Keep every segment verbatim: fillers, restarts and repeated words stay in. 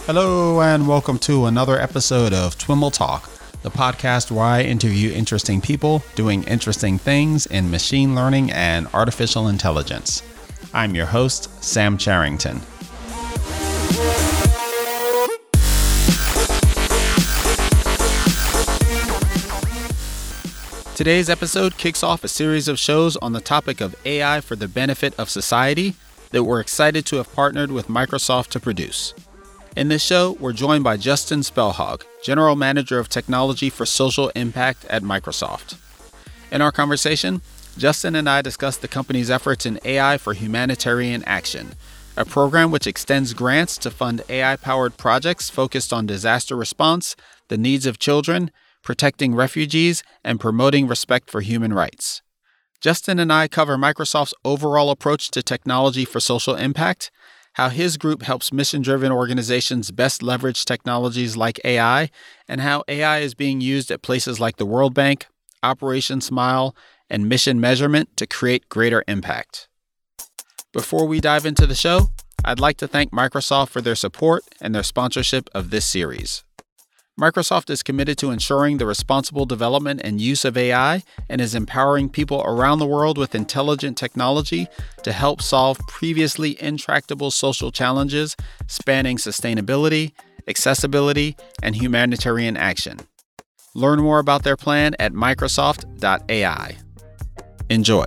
Hello and welcome to another episode of Twiml Talk, the podcast where I interview interesting people doing interesting things in machine learning and artificial intelligence. I'm your host, Sam Charrington. Today's episode kicks off a series of shows on the topic of A I for the benefit of society that we're excited to have partnered with Microsoft to produce. In this show, we're joined by Justin Spellhog, General Manager of Technology for Social Impact at Microsoft. In our conversation, Justin and I discussed the company's efforts in A I for Humanitarian Action, a program which extends grants to fund A I-powered projects focused on disaster response, the needs of children, protecting refugees, and promoting respect for human rights. Justin and I cover Microsoft's overall approach to technology for social impact, how his group helps mission-driven organizations best leverage technologies like A I, and how A I is being used at places like the World Bank, Operation Smile, and Mission Measurement to create greater impact. Before we dive into the show, I'd like to thank Microsoft for their support and their sponsorship of this series. Microsoft is committed to ensuring the responsible development and use of A I and is empowering people around the world with intelligent technology to help solve previously intractable social challenges spanning sustainability, accessibility, and humanitarian action. Learn more about their plan at microsoft dot A I. Enjoy.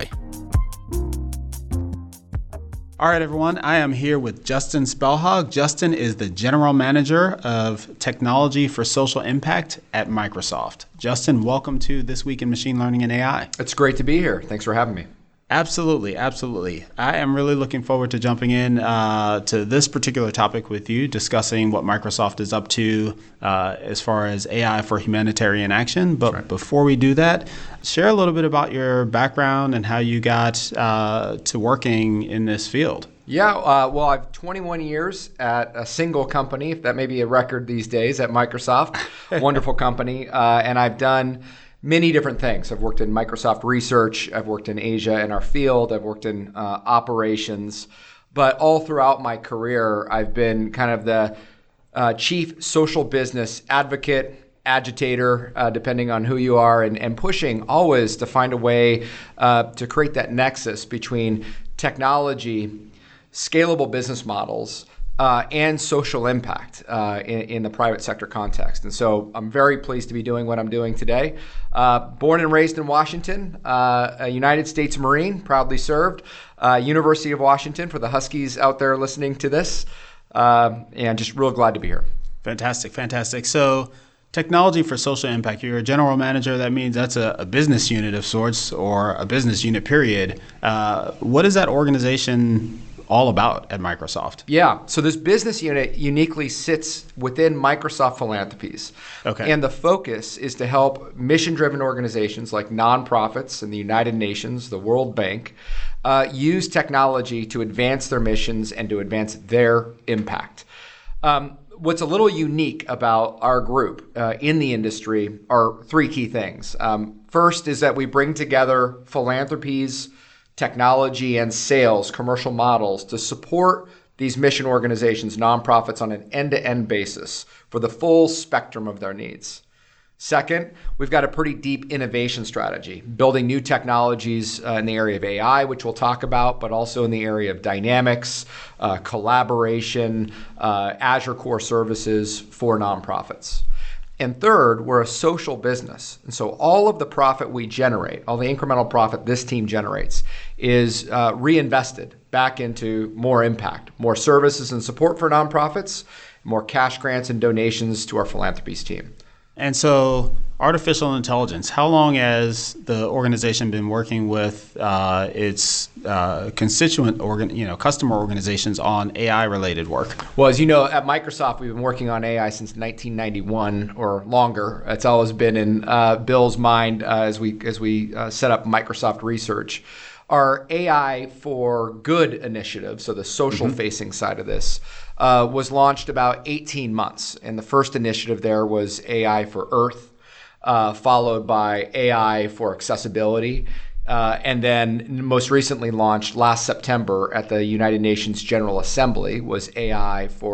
All right, everyone. I am here with Justin Spellhog. Justin is the General Manager of Technology for Social Impact at Microsoft. Justin, welcome to This Week in Machine Learning and A I. It's great to be here. Thanks for having me. Absolutely, absolutely. I am really looking forward to jumping in uh, to this particular topic with you, discussing what Microsoft is up to uh, as far as A I for humanitarian action. But right. Before we do that, share a little bit about your background and how you got uh, to working in this field. Yeah, uh, well, I've twenty-one years at a single company, if that may be a record these days, at Microsoft. Wonderful company. Uh, and I've done many different things. I've worked in Microsoft research. I've worked in Asia in our field. I've worked in uh, operations. But all throughout my career, I've been kind of the uh, chief social business advocate, agitator, uh, depending on who you are, and, and pushing always to find a way uh, to create that nexus between technology, scalable business models, Uh, and social impact uh, in, in the private sector context. And so I'm very pleased to be doing what I'm doing today. Uh, born and raised in Washington, uh, a United States Marine, proudly served, uh, University of Washington for the Huskies out there listening to this, uh, and just real glad to be here. Fantastic, fantastic. So Technology for Social Impact, you're a general manager. That means that's a, a business unit of sorts, or a business unit period. Uh, what is that organization all about at Microsoft? Yeah, so this business unit uniquely sits within Microsoft Philanthropies. Okay. And the focus is to help mission-driven organizations like nonprofits in the United Nations, the World Bank, uh, use technology to advance their missions and to advance their impact. Um, what's a little unique about our group uh, in the industry are three key things. Um, first is that we bring together philanthropies, technology, and sales, commercial models to support these mission organizations, nonprofits, on an end-to-end basis for the full spectrum of their needs. Second, we've got a pretty deep innovation strategy, building new technologies uh, in the area of A I, which we'll talk about, but also in the area of dynamics, uh, collaboration, uh, Azure Core Services for nonprofits. And third, we're a social business. And so all of the profit we generate, all the incremental profit this team generates, is uh, reinvested back into more impact, more services and support for nonprofits, more cash grants and donations to our philanthropies team. And so artificial intelligence, how long has the organization been working with uh, its uh, constituent, organ, you know, customer organizations on A I-related work? Well, as you know, at Microsoft, we've been working on A I since nineteen ninety-one or longer. It's always been in uh, Bill's mind uh, as we as we uh, set up Microsoft Research. Our A I for Good initiative, so the social-facing mm-hmm. side of this, uh, was launched about eighteen months. And the first initiative there was A I for Earth, uh, followed by A I for Accessibility, uh, and then most recently launched last September at the United Nations General Assembly was A I for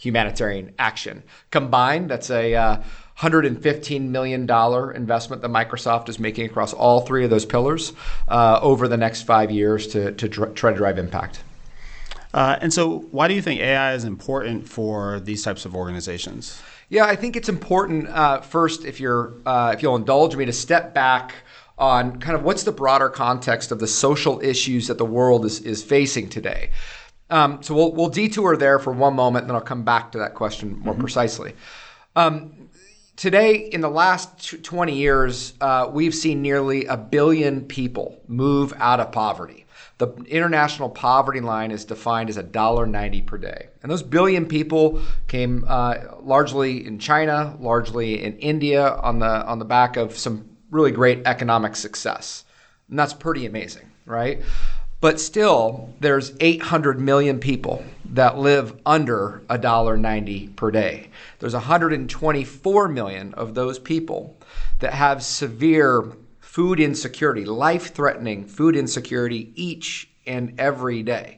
humanitarian action. Combined, that's a uh, one hundred fifteen million dollars investment that Microsoft is making across all three of those pillars uh, over the next five years to, to dr- try to drive impact. Uh, and so why do you think A I is important for these types of organizations? Yeah, I think it's important, uh, first, if you're, uh, if you'll indulge me, to step back on kind of what's the broader context of the social issues that the world is, is facing today. Um, so we'll, we'll detour there for one moment, and then I'll come back to that question more mm-hmm. precisely. Um, today, in the last twenty years, uh, we've seen nearly a billion people move out of poverty. The international poverty line is defined as one dollar ninety per day. And those billion people came uh, largely in China, largely in India, on the on the back of some really great economic success. And that's pretty amazing, right? But still, there's eight hundred million people that live under one dollar ninety per day. There's one hundred twenty-four million of those people that have severe food insecurity, life-threatening food insecurity each and every day.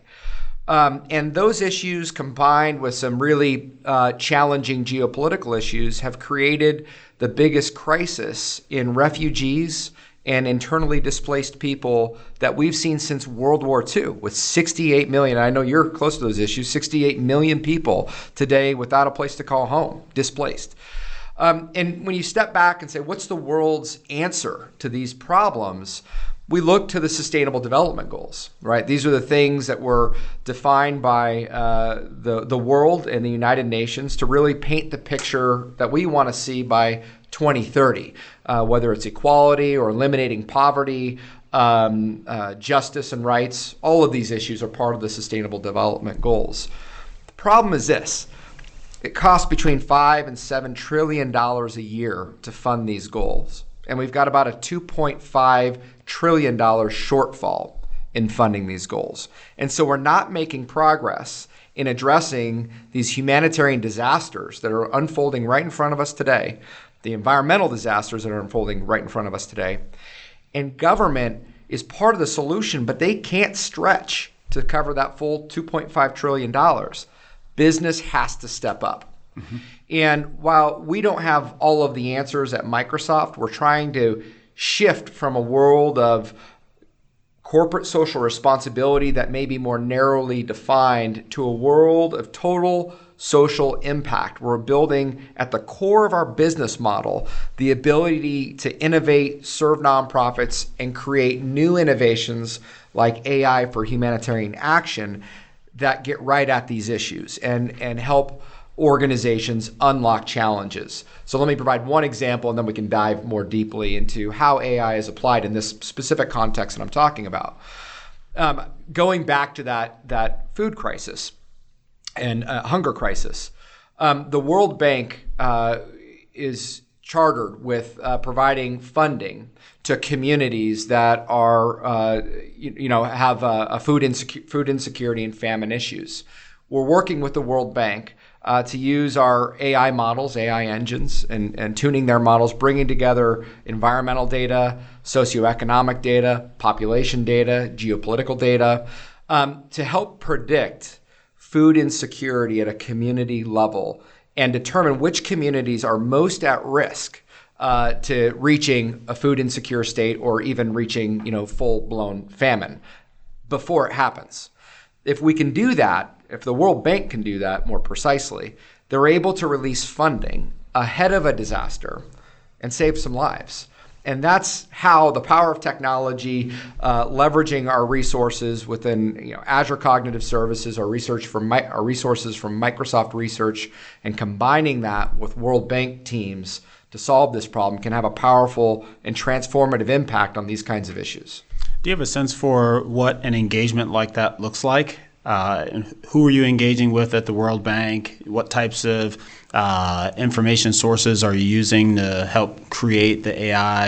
Um, and those issues, combined with some really uh, challenging geopolitical issues, have created the biggest crisis in refugees and internally displaced people that we've seen since World War Two, with sixty-eight million. I know you're close to those issues, sixty-eight million people today without a place to call home, displaced. Um, and when you step back and say, what's the world's answer to these problems? We look to the Sustainable Development Goals, right? These are the things that were defined by uh, the, the world and the United Nations to really paint the picture that we want to see by twenty thirty, uh, whether it's equality or eliminating poverty, um, uh, justice and rights. All of these issues are part of the Sustainable Development Goals. The problem is this. It costs between five and seven trillion dollars a year to fund these goals. And we've got about a two point five trillion dollars shortfall in funding these goals. And so we're not making progress in addressing these humanitarian disasters that are unfolding right in front of us today, the environmental disasters that are unfolding right in front of us today. And government is part of the solution, but they can't stretch to cover that full two point five trillion dollars. Business has to step up. Mm-hmm. And while we don't have all of the answers at Microsoft, we're trying to shift from a world of corporate social responsibility that may be more narrowly defined to a world of total social impact. We're building at the core of our business model the ability to innovate, serve nonprofits, and create new innovations like A I for humanitarian action that get right at these issues and, and help organizations unlock challenges. So let me provide one example, and then we can dive more deeply into how A I is applied in this specific context that I'm talking about. Um, going back to that, that food crisis and uh, hunger crisis, um, the World Bank uh, is chartered with uh, providing funding to communities that are, uh, you, you know, have a, a food, insecu- food insecurity and famine issues. We're working with the World Bank uh, to use our A I models, A I engines, and, and tuning their models, bringing together environmental data, socioeconomic data, population data, geopolitical data, um, to help predict food insecurity at a community level and determine which communities are most at risk uh, to reaching a food insecure state or even reaching, you know, full-blown famine before it happens. If we can do that, if the World Bank can do that more precisely, they're able to release funding ahead of a disaster and save some lives. And that's how the power of technology, uh, leveraging our resources within, you know, Azure Cognitive Services, our research from my, our resources from Microsoft Research, and combining that with World Bank teams to solve this problem can have a powerful and transformative impact on these kinds of issues. Do you have a sense for what an engagement like that looks like? Uh, and who are you engaging with at the World Bank? What types of uh, information sources are you using to help create the A I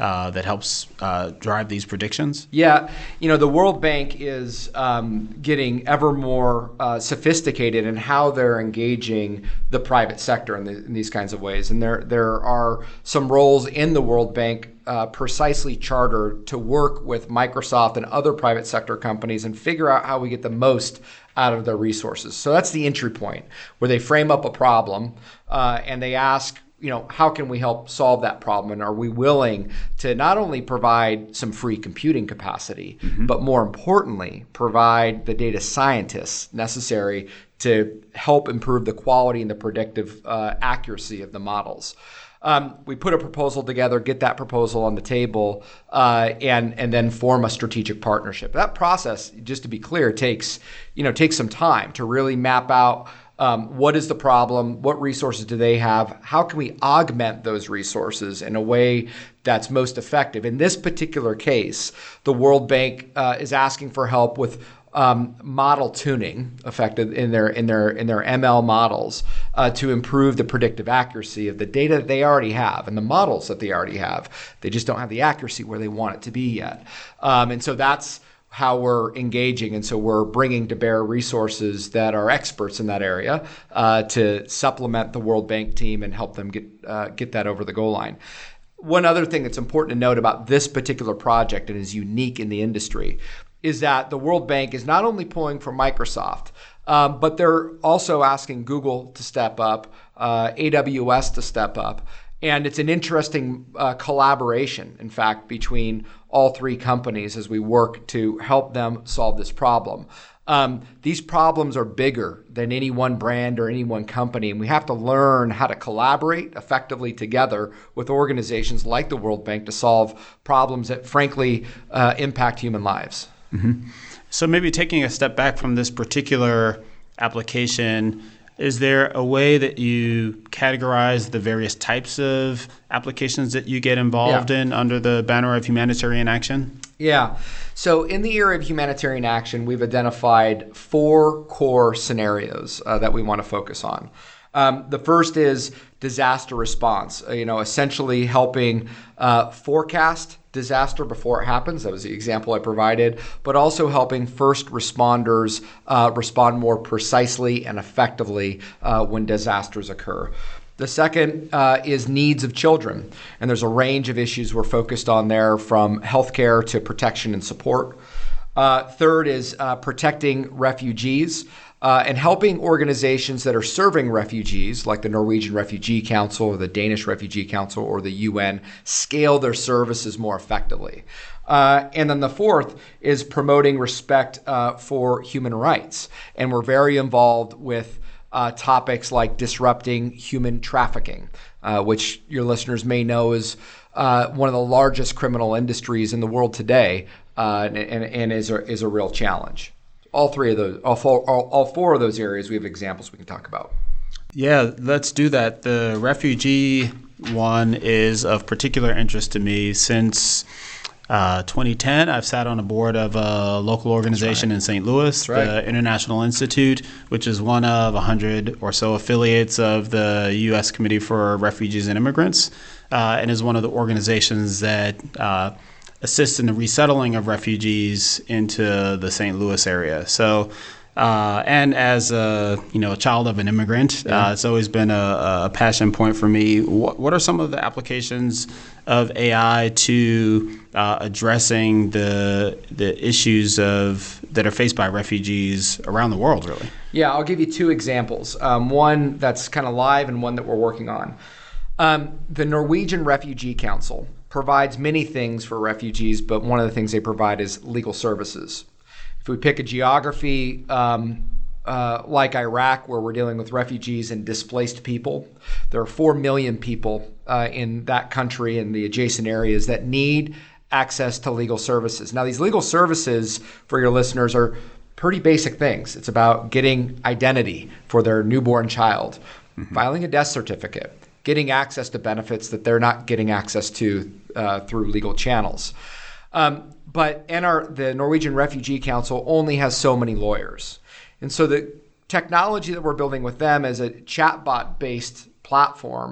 uh, that helps uh, drive these predictions? Yeah, you know, the World Bank is um, getting ever more uh, sophisticated in how they're engaging the private sector in, the, in these kinds of ways. And there there are some roles in the World Bank uh, precisely chartered to work with Microsoft and other private sector companies and figure out how we get the most out of their resources. So that's the entry point, where they frame up a problem uh, and they ask, you know, how can we help solve that problem? And are we willing to not only provide some free computing capacity, mm-hmm. but more importantly, provide the data scientists necessary to help improve the quality and the predictive uh, accuracy of the models? Um, we put a proposal together, get that proposal on the table, uh, and and then form a strategic partnership. That process, just to be clear, takes you know takes some time to really map out um, what is the problem, what resources do they have, how can we augment those resources in a way that's most effective. In this particular case, the World Bank uh, is asking for help with Um, model tuning affected in their in their in their M L models uh, to improve the predictive accuracy of the data that they already have and the models that they already have. They just don't have the accuracy where they want it to be yet. Um, and so that's how we're engaging. And so we're bringing to bear resources that are experts in that area uh, to supplement the World Bank team and help them get uh, get that over the goal line. One other thing that's important to note about this particular project and is unique in the industry is that the World Bank is not only pulling from Microsoft, um, but they're also asking Google to step up, uh, A W S to step up. And it's an interesting uh, collaboration, in fact, between all three companies as we work to help them solve this problem. Um, these problems are bigger than any one brand or any one company, and we have to learn how to collaborate effectively together with organizations like the World Bank to solve problems that, frankly, uh, impact human lives. Mm-hmm. So maybe taking a step back from this particular application, is there a way that you categorize the various types of applications that you get involved yeah. in under the banner of humanitarian action? Yeah. So in the area of humanitarian action, we've identified four core scenarios uh, that we want to focus on. Um, the first is disaster response, uh, you know, essentially helping uh, forecast disaster before it happens. That was the example I provided, but also helping first responders uh, respond more precisely and effectively uh, when disasters occur. The second uh, is needs of children, and there's a range of issues we're focused on there, from healthcare to protection and support. Uh, third is uh, protecting refugees. Uh, and helping organizations that are serving refugees, like the Norwegian Refugee Council or the Danish Refugee Council or the U N, scale their services more effectively. Uh, and then the fourth is promoting respect uh, for human rights. And we're very involved with uh, topics like disrupting human trafficking, uh, which your listeners may know is uh, one of the largest criminal industries in the world today, uh, and, and is, a, is a real challenge. All three of those, all four, all, all four of those areas, we have examples we can talk about. Yeah, let's do that. The refugee one is of particular interest to me since uh, twenty ten. I've sat on a board of a local organization right. in Saint Louis, right. the International Institute, which is one of one hundred or so affiliates of the U S Committee for Refugees and Immigrants, uh, and is one of the organizations that uh, assist in the resettling of refugees into the Saint Louis area. So, uh, and as a you know a child of an immigrant, yeah. uh, it's always been a, a passion point for me. What, what are some of the applications of A I to uh, addressing the the issues of that are faced by refugees around the world? Really? Yeah, I'll give you two examples. Um, one that's kind of live and one that we're working on. Um, the Norwegian Refugee Council provides many things for refugees, but one of the things they provide is legal services. If we pick a geography um, uh, like Iraq, where we're dealing with refugees and displaced people, there are four million people uh, in that country and the adjacent areas that need access to legal services. Now, these legal services, for your listeners, are pretty basic things. It's about getting identity for their newborn child, mm-hmm. filing a death certificate, getting access to benefits that they're not getting access to uh, through legal channels. Um, but N R, the Norwegian Refugee Council only has so many lawyers. And so the technology that we're building with them is a chatbot-based platform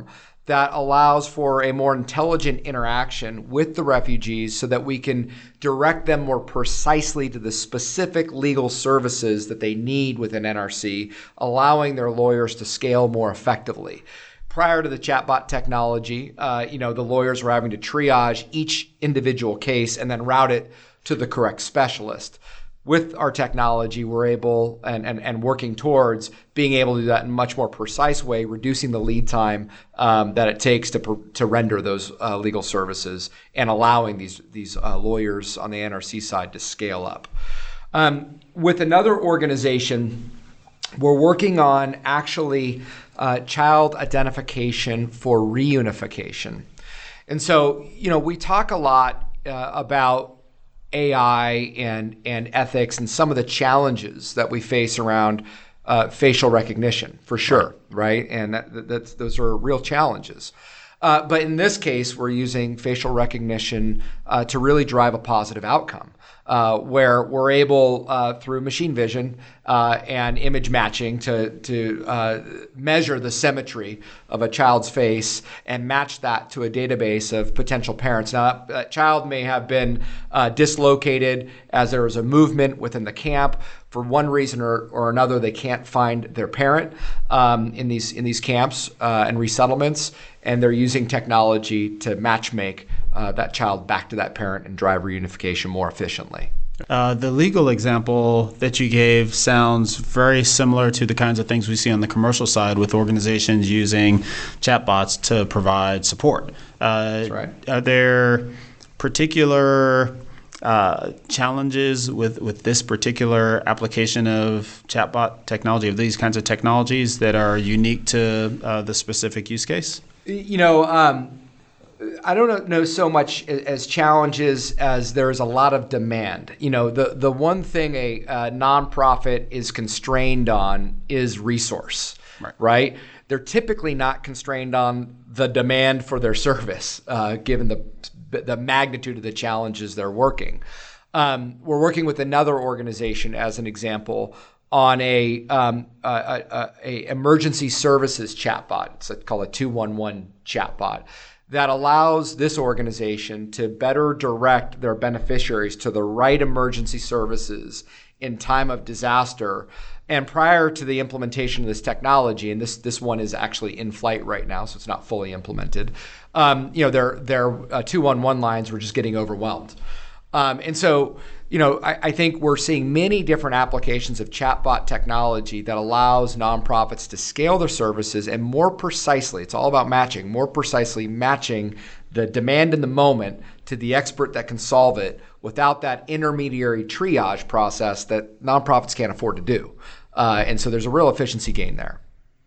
that allows for a more intelligent interaction with the refugees so that we can direct them more precisely to the specific legal services that they need within N R C, allowing their lawyers to scale more effectively. Prior to the chatbot technology, uh, you know, the lawyers were having to triage each individual case and then route it to the correct specialist. With our technology, we're able and, and, and working towards being able to do that in a much more precise way, reducing the lead time um, that it takes to to render those uh, legal services and allowing these these uh, lawyers on the N R C side to scale up. Um, with another organization, we're working on actually uh, child identification for reunification. And so, you know, we talk a lot uh, about A I and, and ethics and some of the challenges that we face around uh, facial recognition, for sure, right? right? And that, that's, those are real challenges. Uh, but in this case, we're using facial recognition uh, to really drive a positive outcome. Uh, where we're able, uh, through machine vision uh, and image matching, to, to uh, measure the symmetry of a child's face and match that to a database of potential parents. Now, that child may have been uh, dislocated as there was a movement within the camp. For one reason or, or another, they can't find their parent um, in these in these camps uh, and resettlements, and they're using technology to matchmake uh, that child back to that parent and drive reunification more efficiently. Uh, the legal example that you gave sounds very similar to the kinds of things we see on the commercial side with organizations using chatbots to provide support. Uh, That's right. Are there particular uh, challenges with, with this particular application of chatbot technology, of these kinds of technologies that are unique to uh, the specific use case? You know, um, I don't know so much as challenges as there's a lot of demand. You know, the, the one thing a, a nonprofit is constrained on is resource, right? right? They're typically not constrained on the demand for their service, uh, given the the magnitude of the challenges they're working. Um, we're working with another organization, as an example, on a, um, a, a, a emergency services chatbot. It's called a two one one chatbot that allows this organization to better direct their beneficiaries to the right emergency services in time of disaster. And prior to the implementation of this technology, and this this one is actually in flight right now, so it's not fully implemented, um, you know, their their uh, two one one lines were just getting overwhelmed. Um, and so, you know, I, I think we're seeing many different applications of chatbot technology that allows nonprofits to scale their services and more precisely, it's all about matching, more precisely matching the demand in the moment to the expert that can solve it without that intermediary triage process that nonprofits can't afford to do. Uh, and so there's a real efficiency gain there.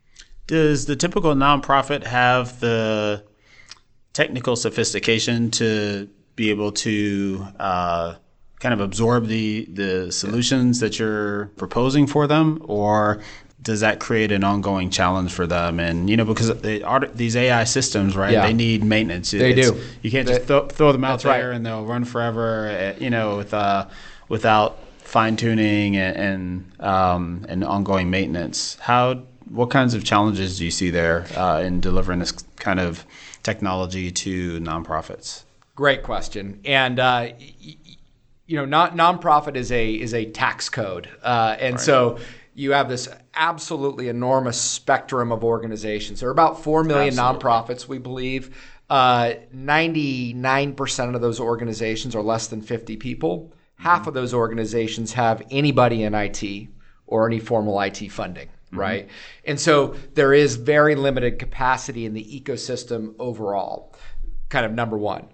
Does the typical nonprofit have the technical sophistication to be able to uh, kind of absorb the, the solutions that you're proposing for them? Or does that create an ongoing challenge for them? And, you know, because they are, these A I systems, right, yeah. they need maintenance. They it's, do. You can't just th- throw them out there right. and they'll run forever, you know, with uh, without fine-tuning and and, um, and ongoing maintenance. How, what kinds of challenges do you see there uh, in delivering this kind of technology to nonprofits? Great question. And uh, y- you know, not nonprofit is a is a tax code, uh, and right. so you have this absolutely enormous spectrum of organizations. There are about four million absolutely. nonprofits, we believe. Uh, ninety-nine percent of those organizations are less than fifty people. Half of those organizations have anybody in I T or any formal I T funding, mm-hmm. right? And so there is very limited capacity in the ecosystem overall, kind of number one.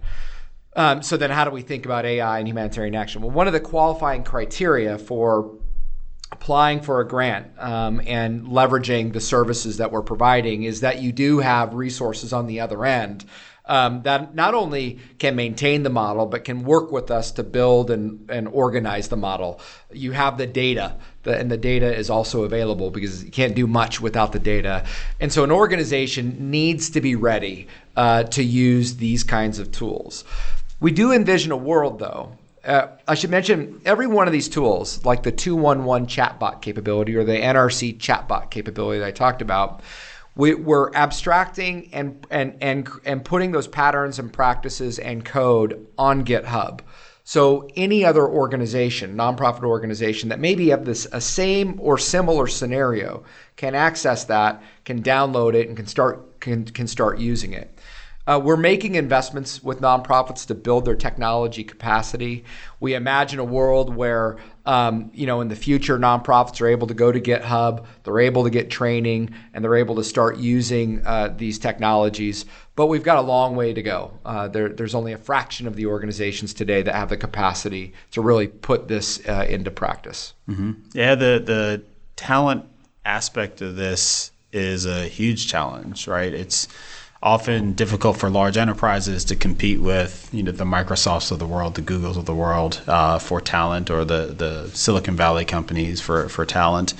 Um, so then how do we think about A I and humanitarian action? Well, one of the qualifying criteria for applying for a grant um, and leveraging the services that we're providing is that you do have resources on the other end Um, that not only can maintain the model, but can work with us to build and, and organize the model. You have the data, the, and the data is also available because you can't do much without the data. And so an organization needs to be ready uh, to use these kinds of tools. We do envision a world, though. Uh, I should mention every one of these tools, like the two one one chatbot capability or the N R C chatbot capability that I talked about, We, we're abstracting and, and, and, and putting those patterns and practices and code on GitHub. So any other organization, nonprofit organization that maybe have this a same or similar scenario can access that, can download it, and can start can, can start using it. Uh, we're making investments with nonprofits to build their technology capacity. We imagine a world where, um, you know, in the future, nonprofits are able to go to GitHub, they're able to get training, and they're able to start using uh, these technologies. But we've got a long way to go. Uh, there, there's only a fraction of the organizations today that have the capacity to really put this uh, into practice. Mm-hmm. Yeah, the the talent aspect of this is a huge challenge, right? It's often difficult for large enterprises to compete with, you know, the Microsofts of the world, the Googles of the world uh, for talent, or the, the Silicon Valley companies for, for talent.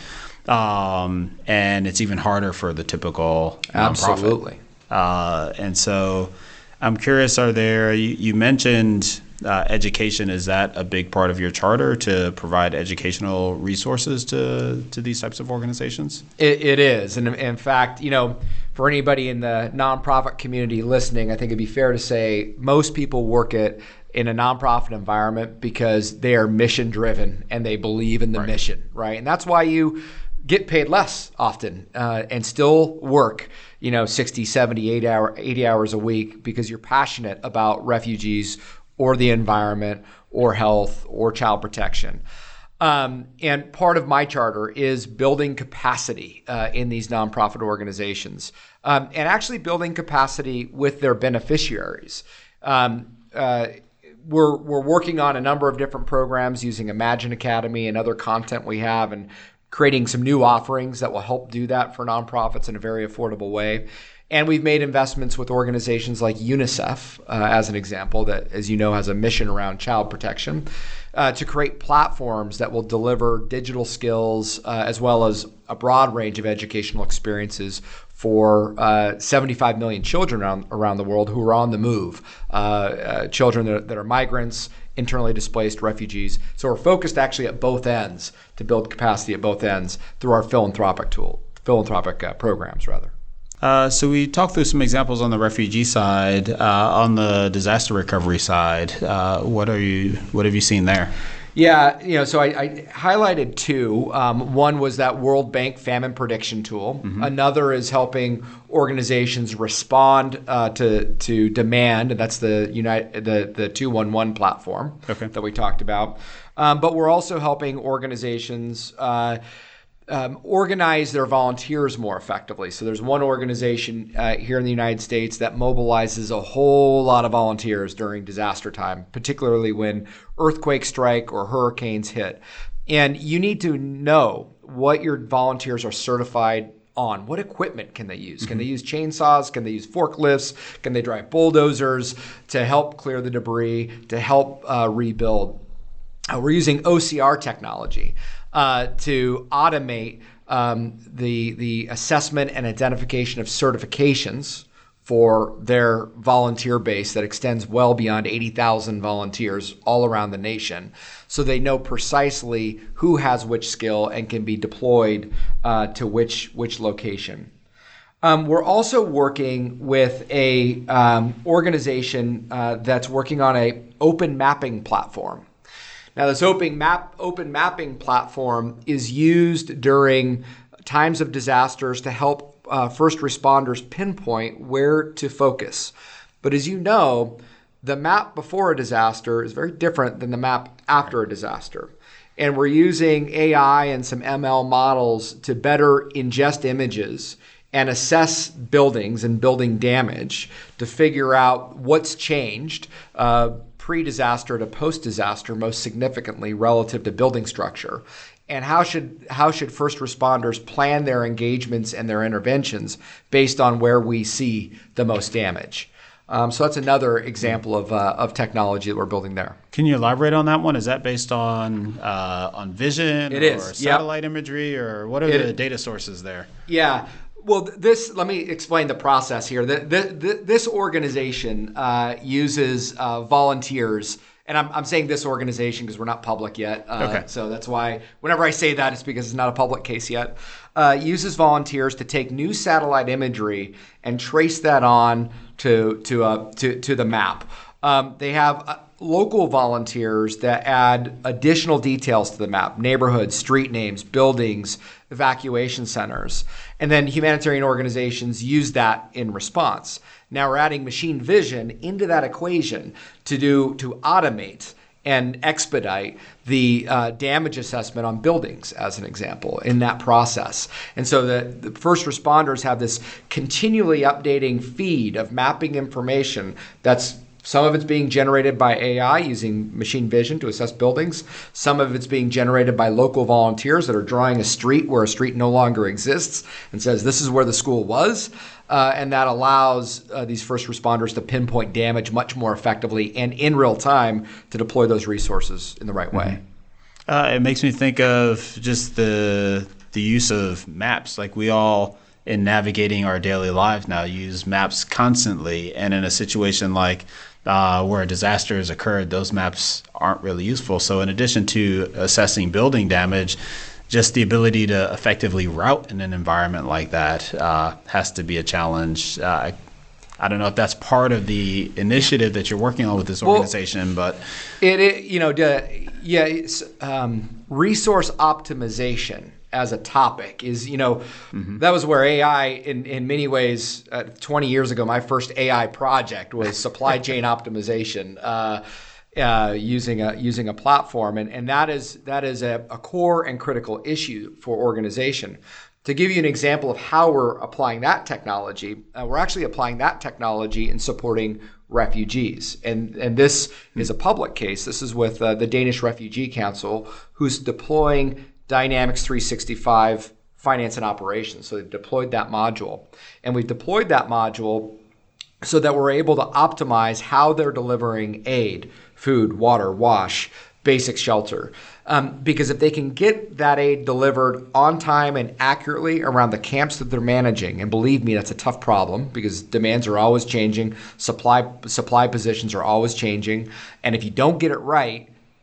Um, and it's even harder for the typical nonprofit. Absolutely. Uh, and so I'm curious, are there, you, you mentioned uh, education. Is that a big part of your charter, to provide educational resources to, to these types of organizations? It, it is. And in fact, you know, for anybody in the nonprofit community listening, I think it'd be fair to say most people work it in a nonprofit environment because they are mission driven and they believe in the right. mission, right? And that's why you get paid less often uh, and still work, you know, sixty, seventy, eighty, hour, eighty hours a week, because you're passionate about refugees or the environment or health or child protection. Um, and part of my charter is building capacity uh, in these nonprofit organizations, um, and actually building capacity with their beneficiaries. Um, uh, we're we're working on a number of different programs using Imagine Academy and other content we have, and creating some new offerings that will help do that for nonprofits in a very affordable way. And we've made investments with organizations like UNICEF, uh, as an example, that, as you know, has a mission around child protection, uh, to create platforms that will deliver digital skills uh, as well as a broad range of educational experiences for uh, seventy-five million children around, around the world who are on the move, uh, uh, children that are, that are migrants, internally displaced, refugees. So we're focused actually at both ends to build capacity at both ends through our philanthropic tool, philanthropic uh, programs, rather. Uh, so we talked through some examples on the refugee side. Uh, on the disaster recovery side, uh, what are you? What have you seen there? Yeah, you know, so I, I highlighted two. Um, one was that World Bank famine prediction tool. Mm-hmm. Another is helping organizations respond uh, to to demand, and that's the Unite the the two one one platform okay. that we talked about. Um, but we're also helping organizations Uh, Um, organize their volunteers more effectively. So there's one organization uh, here in the United States that mobilizes a whole lot of volunteers during disaster time, particularly when earthquakes strike or hurricanes hit. And you need to know what your volunteers are certified on. What equipment can they use? Can they use chainsaws? Can they use forklifts? Can they drive bulldozers to help clear the debris, to help uh, rebuild? Uh, we're using O C R technology uh, to automate um, the the assessment and identification of certifications for their volunteer base that extends well beyond eighty thousand volunteers all around the nation, so they know precisely who has which skill and can be deployed uh, to which which location. Um, we're also working with a um, organization uh, that's working on a open mapping platform. Now, this open map open mapping platform is used during times of disasters to help uh, first responders pinpoint where to focus. But as you know, the map before a disaster is very different than the map after a disaster. And we're using A I and some M L models to better ingest images and assess buildings and building damage to figure out what's changed uh, pre-disaster to post-disaster, most significantly relative to building structure, and how should how should first responders plan their engagements and their interventions based on where we see the most damage. Um, so that's another example of uh, of technology that we're building there. Can you elaborate on that one? Is that based on uh, on vision it or is. satellite Yep. imagery, or what are it, the data sources there? Yeah. Well, this let me explain the process here. The, the, the, this organization uh, uses uh, volunteers and I'm, I'm saying this organization because we're not public yet. Uh, okay. So that's why whenever I say that, it's because it's not a public case yet. Uh, uses volunteers to take new satellite imagery and trace that on to to uh, to, to the map. Um, they have uh, local volunteers that add additional details to the map: neighborhoods, street names, buildings, evacuation centers. And then humanitarian organizations use that in response. Now we're adding machine vision into that equation to do to automate and expedite the uh, damage assessment on buildings, as an example, in that process. And so the, the first responders have this continually updating feed of mapping information that's some of it's being generated by A I using machine vision to assess buildings. Some of it's being generated by local volunteers that are drawing a street where a street no longer exists and says this is where the school was. Uh, and that allows uh, these first responders to pinpoint damage much more effectively and in real time to deploy those resources in the right way. Mm-hmm. Uh, it makes me think of just the the use of maps. Like we all, in navigating our daily lives now, use maps constantly. And in a situation like uh, where a disaster has occurred, those maps aren't really useful. So in addition to assessing building damage, just the ability to effectively route in an environment like that uh, has to be a challenge. Uh, I don't know if that's part of the initiative that you're working on with this organization, well, but it, it you know, the, yeah, it's, um, resource optimization as a topic is, you know, mm-hmm. that was where A I, in in many ways, uh, twenty years ago, my first A I project was supply chain optimization. Uh, Uh, using a using a platform, and and that is that is a, a core and critical issue for organization. To give you an example of how we're applying that technology, uh, we're actually applying that technology in supporting refugees, and and this mm-hmm. is a public case. This is with uh, the Danish Refugee Council, who's deploying Dynamics three sixty-five Finance and Operations. So they've deployed that module, and we've deployed that module so that we're able to optimize how they're delivering aid, food, water, wash, basic shelter. Um, because if they can get that aid delivered on time and accurately around the camps that they're managing, and believe me, that's a tough problem because demands are always changing, supply supply positions are always changing, and if you don't get it right,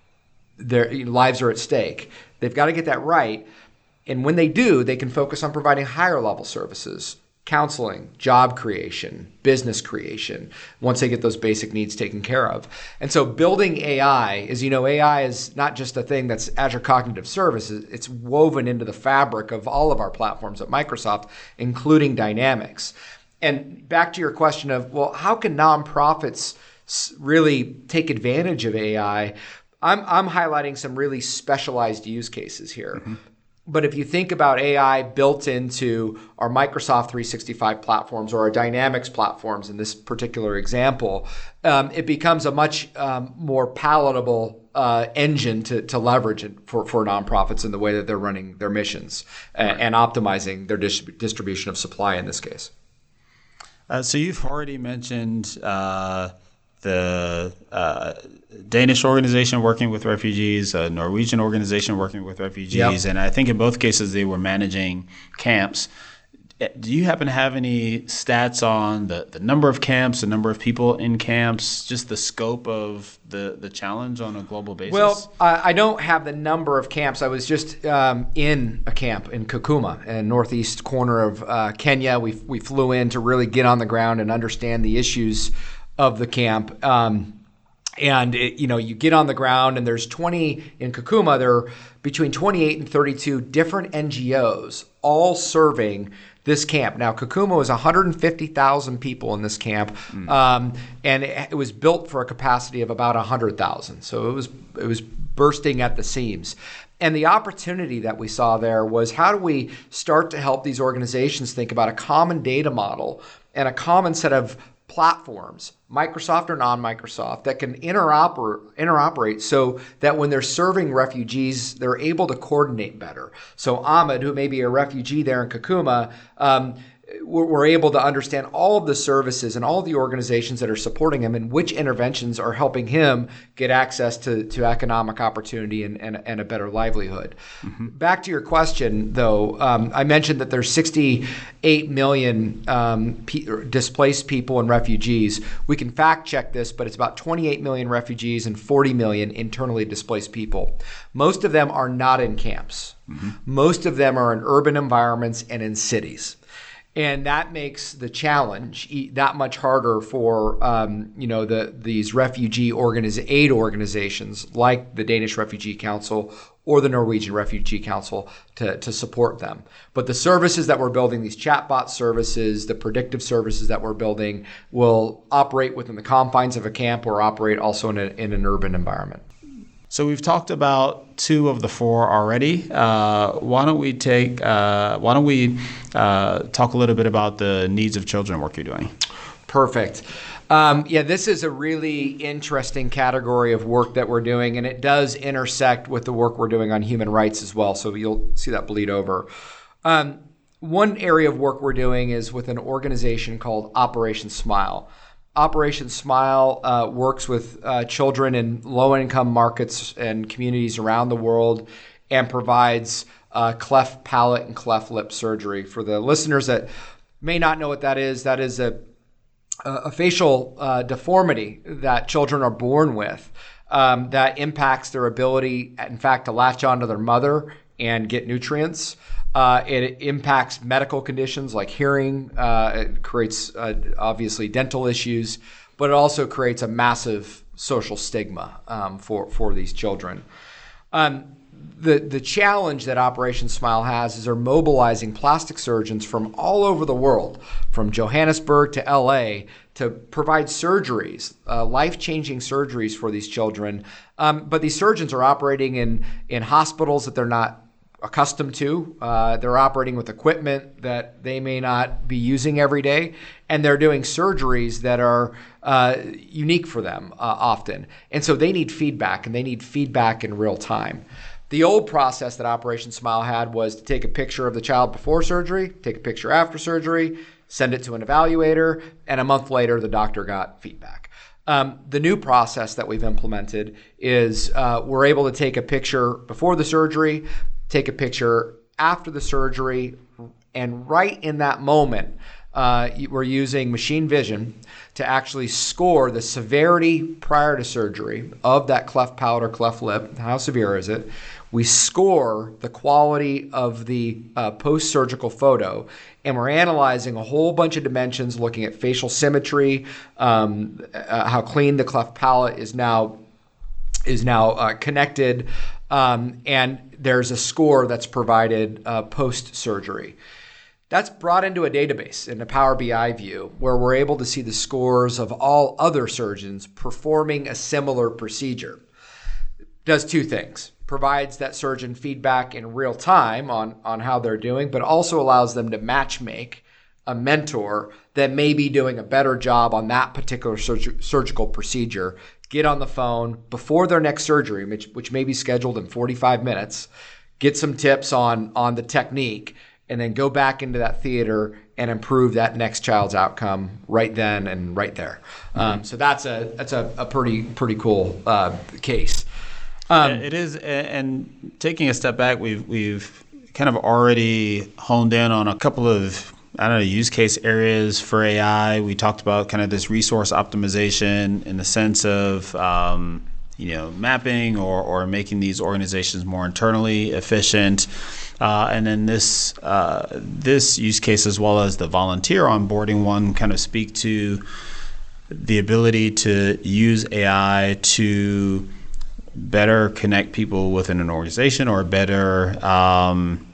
their lives are at stake. They've got to get that right, and when they do, they can focus on providing higher level services, counseling, job creation, business creation, once they get those basic needs taken care of. And so building A I, as you know, A I is not just a thing that's Azure Cognitive Services, it's woven into the fabric of all of our platforms at Microsoft, including Dynamics. And back to your question of, well, how can nonprofits really take advantage of A I? I'm, I'm highlighting some really specialized use cases here. Mm-hmm. But if you think about A I built into our Microsoft three sixty-five platforms or our Dynamics platforms in this particular example, um, it becomes a much um, more palatable uh, engine to, to leverage it for, for nonprofits in the way that they're running their missions and, right. and optimizing their dis- distribution of supply in this case. Uh, so you've already mentioned uh, the uh, Danish organization working with refugees, a Norwegian organization working with refugees, yep. and I think in both cases they were managing camps. Do you happen to have any stats on the, the number of camps, the number of people in camps, just the scope of the, the challenge on a global basis? Well, I, I don't have the number of camps. I was just um, in a camp in Kakuma, in northeast corner of uh, Kenya. We we flew in to really get on the ground and understand the issues of the camp. Um, and, it, you know, you get on the ground and there's twenty, in Kakuma, there are between twenty-eight and thirty-two different N G Os all serving this camp. Now, Kakuma was one hundred fifty thousand people in this camp, mm. um, and it, it was built for a capacity of about one hundred thousand. So it was it was bursting at the seams. And the opportunity that we saw there was, how do we start to help these organizations think about a common data model and a common set of platforms, Microsoft or non-Microsoft, that can interoper- interoperate so that when they're serving refugees, they're able to coordinate better. So Ahmed, who may be a refugee there in Kakuma, um, we're, we're able to understand all of the services and all of the organizations that are supporting him and which interventions are helping him get access to, to economic opportunity and, and, and a better livelihood. Mm-hmm. Back to your question, though, um, I mentioned that there's sixty-eight million um, p- displaced people and refugees. We can fact check this, but it's about twenty-eight million refugees and forty million internally displaced people. Most of them are not in camps. Mm-hmm. Most of them are in urban environments and in cities. And that makes the challenge that much harder for um, you know the these refugee organiz- aid organizations like the Danish Refugee Council or the Norwegian Refugee Council to, to support them. But the services that we're building, these chatbot services, the predictive services that we're building, will operate within the confines of a camp or operate also in, a, in an urban environment. So we've talked about two of the four already. Uh, why don't we take? Uh, why don't we uh, talk a little bit about the needs of children work you're doing? Perfect. Um, yeah, this is a really interesting category of work that we're doing, and it does intersect with the work we're doing on human rights as well. So you'll see that bleed over. Um, one area of work we're doing is with an organization called Operation Smile. Operation Smile uh, works with uh, children in low-income markets and communities around the world and provides uh, cleft palate and cleft lip surgery. For the listeners that may not know what that is, that is a, a facial uh, deformity that children are born with um, that impacts their ability, in fact, to latch onto their mother and get nutrients. Uh, it impacts medical conditions like hearing. Uh, it creates, uh, obviously, dental issues, but it also creates a massive social stigma um, for, for these children. Um, the, the challenge that Operation Smile has is they're mobilizing plastic surgeons from all over the world, from Johannesburg to L A, to provide surgeries, uh, life-changing surgeries for these children. Um, but these surgeons are operating in, in hospitals that they're not accustomed to. Uh, they're operating with equipment that they may not be using every day, and they're doing surgeries that are uh, unique for them uh, often. And so they need feedback, and they need feedback in real time. The old process that Operation Smile had was to take a picture of the child before surgery, take a picture after surgery, send it to an evaluator, and a month later the doctor got feedback. Um, the new process that we've implemented is uh, we're able to take a picture before the surgery, take a picture after the surgery, and right in that moment, uh, we're using machine vision to actually score the severity prior to surgery of that cleft palate or cleft lip. How severe is it? We score the quality of the uh, post-surgical photo, and we're analyzing a whole bunch of dimensions, looking at facial symmetry, um, uh, how clean the cleft palate is now is now uh, connected, um, and there's a score that's provided uh, post-surgery. That's brought into a database in a Power B I view where we're able to see the scores of all other surgeons performing a similar procedure. It does two things. Provides that surgeon feedback in real time on, on how they're doing, but also allows them to match make a mentor that may be doing a better job on that particular surg- surgical procedure. Get on the phone before their next surgery, which, which may be scheduled in forty-five minutes, get some tips on, on the technique, and then go back into that theater and improve that next child's outcome right then and right there. Mm-hmm. Um, so that's a that's a, a pretty pretty cool uh, case. Um, it is, and taking a step back, we've we've kind of already honed in on a couple of I don't know use case areas for A I. We talked about kind of this resource optimization in the sense of um, you know mapping or or making these organizations more internally efficient. Uh, and then this uh, this use case, as well as the volunteer onboarding one, kind of speak to the ability to use A I to better connect people within an organization, or better um,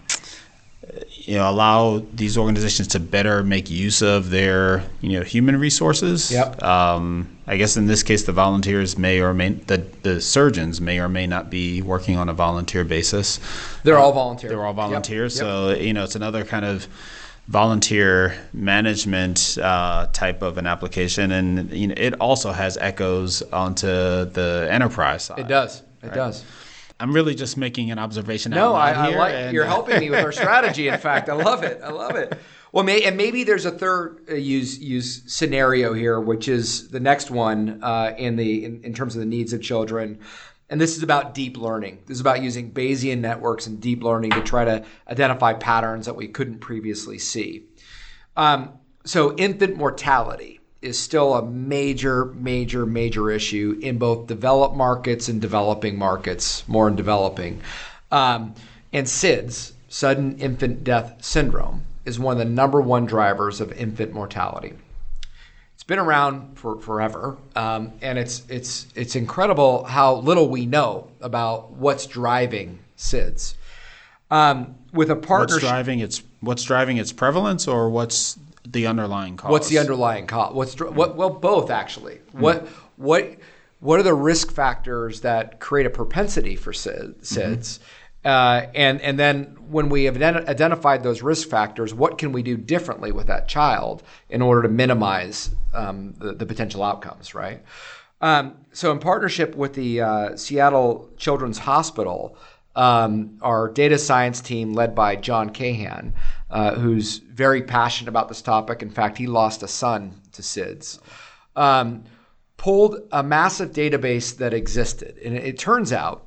you know allow these organizations to better make use of their you know human resources. Yep. Um, I guess in this case, the volunteers may or may the the surgeons may or may not be working on a volunteer basis. They're all volunteer. They're all volunteers. Yep. Yep. So you know it's another kind of volunteer management uh, type of an application, and you know it also has echoes onto the enterprise side. It does. It right? does. I'm really just making an observation. No, out I, loud I here, like and you're helping me with our strategy. In fact, I love it. I love it. Well, may, and maybe there's a third uh, use use scenario here, which is the next one uh, in the in, in terms of the needs of children. And this is about deep learning. This is about using Bayesian networks and deep learning to try to identify patterns that we couldn't previously see. Um, so infant mortality is still a major, major, major issue in both developed markets and developing markets, more in developing. Um, and S I D S, sudden infant death syndrome, is one of the number one drivers of infant mortality. It's been around for forever, um, and it's it's it's incredible how little we know about what's driving S I D S. Um, with a partnership, what's driving its what's driving its prevalence, or what's the underlying cause? What's the underlying cause? What's what? Well, both actually. Mm. What what what are the risk factors that create a propensity for S I D S? Mm-hmm. Uh, and and then when we have ident- identified those risk factors, what can we do differently with that child in order to minimize um, the, the potential outcomes, right? Um, so in partnership with the uh, Seattle Children's Hospital, um, our data science team led by John Kahan, uh, who's very passionate about this topic. In fact, he lost a son to S I D S, um, pulled a massive database that existed. And it, it turns out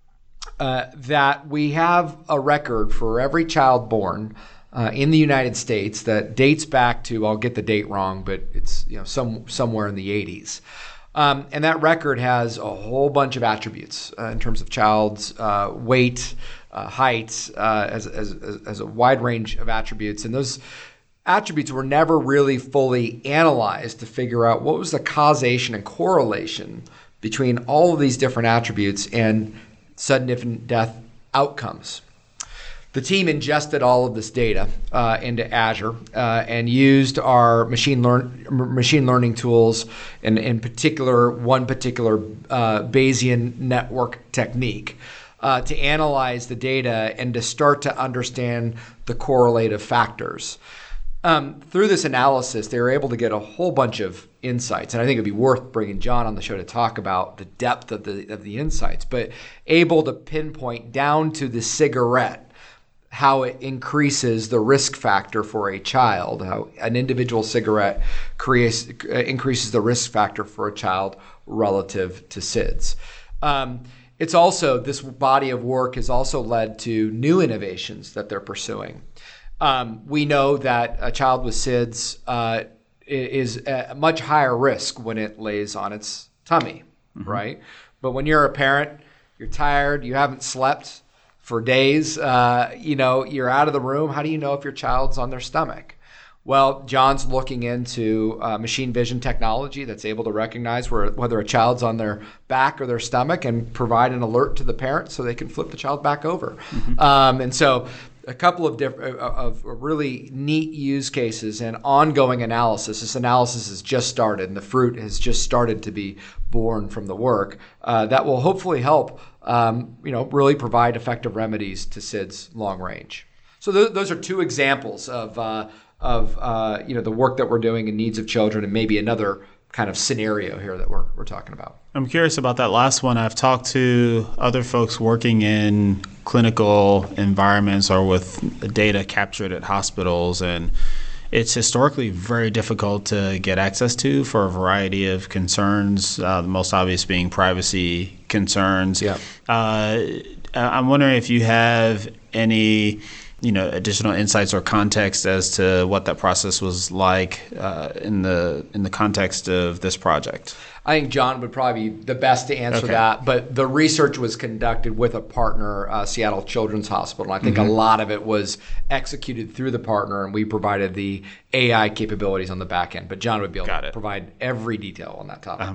Uh, that we have a record for every child born uh, in the United States that dates back to, I'll get the date wrong, but it's you know some somewhere in the eighties. Um, and that record has a whole bunch of attributes uh, in terms of child's uh, weight, uh, height, uh, as, as, as a wide range of attributes. And those attributes were never really fully analyzed to figure out what was the causation and correlation between all of these different attributes and sudden infant death outcomes. The team ingested all of this data uh, into Azure uh, and used our machine learn machine learning tools, and in particular, one particular uh, Bayesian network technique, uh, to analyze the data and to start to understand the correlative factors. Um, through this analysis, they were able to get a whole bunch of insights, and I think it'd be worth bringing John on the show to talk about the depth of the of the insights, but able to pinpoint down to the cigarette how it increases the risk factor for a child, how an individual cigarette creates uh, increases the risk factor for a child relative to S I D S. Um, it's also, this body of work has also led to new innovations that they're pursuing. Um, we know that a child with S I D S uh, is at much higher risk when it lays on its tummy, mm-hmm. right? But when you're a parent, you're tired, you haven't slept for days, uh, you know, you're out of the room. How do you know if your child's on their stomach? Well, John's looking into uh, machine vision technology that's able to recognize where, whether a child's on their back or their stomach and provide an alert to the parent so they can flip the child back over. Mm-hmm. Um, and so a couple of different, of really neat use cases and ongoing analysis. This analysis has just started, and the fruit has just started to be born from the work. Uh, that will hopefully help, um, you know, really provide effective remedies to S I D S long range. So th- those are two examples of, uh, of uh, you know, the work that we're doing in needs of children, and maybe another kind of scenario here that we're we're talking about. I'm curious about that last one. I've talked to other folks working in clinical environments or with data captured at hospitals, and it's historically very difficult to get access to for a variety of concerns, uh, the most obvious being privacy concerns. Yeah. Uh, I'm wondering if you have any you know, additional insights or context as to what that process was like uh, in the in the context of this project. I think John would probably be the best to answer okay. that, but the research was conducted with a partner, uh, Seattle Children's Hospital. I think mm-hmm. a lot of it was executed through the partner, and we provided the A I capabilities on the back end. But John would be able Got to it. provide every detail on that topic. I'm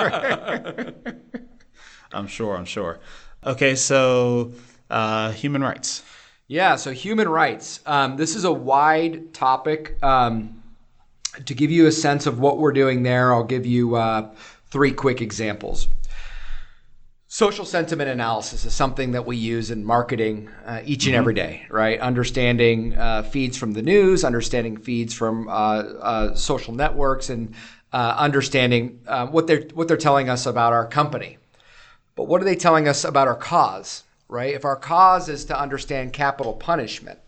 sure. I'm sure, I'm sure. Okay, so uh, human rights. Yeah, so human rights. Um, this is a wide topic. Um, to give you a sense of what we're doing there, I'll give you uh, three quick examples. Social sentiment analysis is something that we use in marketing uh, each and mm-hmm. every day, right? Understanding uh, feeds from the news, understanding feeds from uh, uh, social networks, and uh, understanding uh, what they're what they're telling us about our company. But what are they telling us about our cause? Right? If our cause is to understand capital punishment,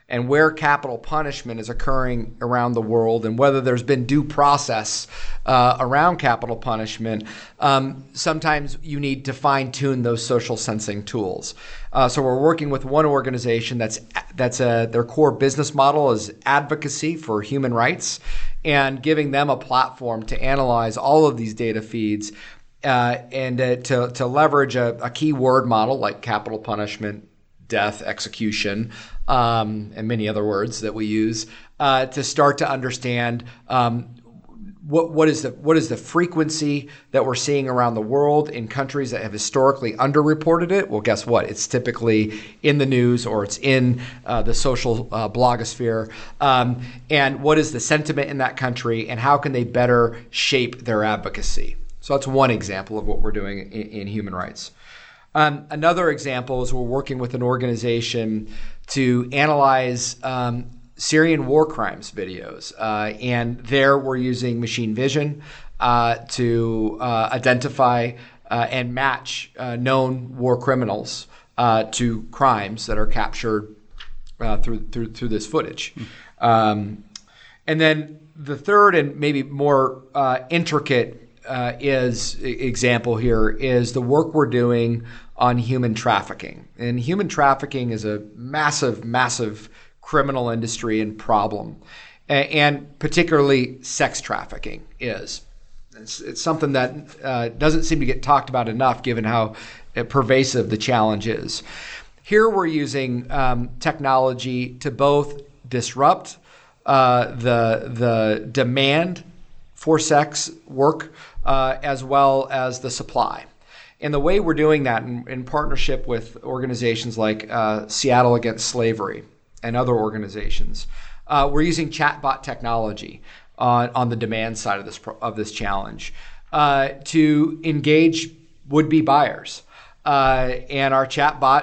and where capital punishment is occurring around the world and whether there's been due process uh, around capital punishment, um, sometimes you need to fine-tune those social sensing tools. Uh, so we're working with one organization that's that's a, their core business model is advocacy for human rights, and giving them a platform to analyze all of these data feeds uh, and uh, to, to leverage a, a key word model like capital punishment, death, execution, um, and many other words that we use uh, to start to understand um, what what is the what is the frequency that we're seeing around the world in countries that have historically underreported it. Well, guess what? It's typically in the news or it's in uh, the social uh, blogosphere. Um, and what is the sentiment in that country, and how can they better shape their advocacy? So that's one example of what we're doing in, in human rights. Um, another example is we're working with an organization to analyze um, Syrian war crimes videos. Uh, and there we're using machine vision uh, to uh, identify uh, and match uh, known war criminals uh, to crimes that are captured uh, through, through, through this footage. Mm. Um, and then the third and maybe more uh, intricate Uh, is example here is the work we're doing on human trafficking. And human trafficking is a massive, massive criminal industry and problem. A- and particularly sex trafficking is. It's, it's something that uh, doesn't seem to get talked about enough given how uh, pervasive the challenge is. Here we're using um, technology to both disrupt uh, the, the demand for sex work uh, as well as the supply. And the way we're doing that in, in partnership with organizations like uh, Seattle Against Slavery and other organizations, uh, we're using chatbot technology on, on the demand side of this of this challenge uh, to engage would-be buyers. Uh, and our chatbot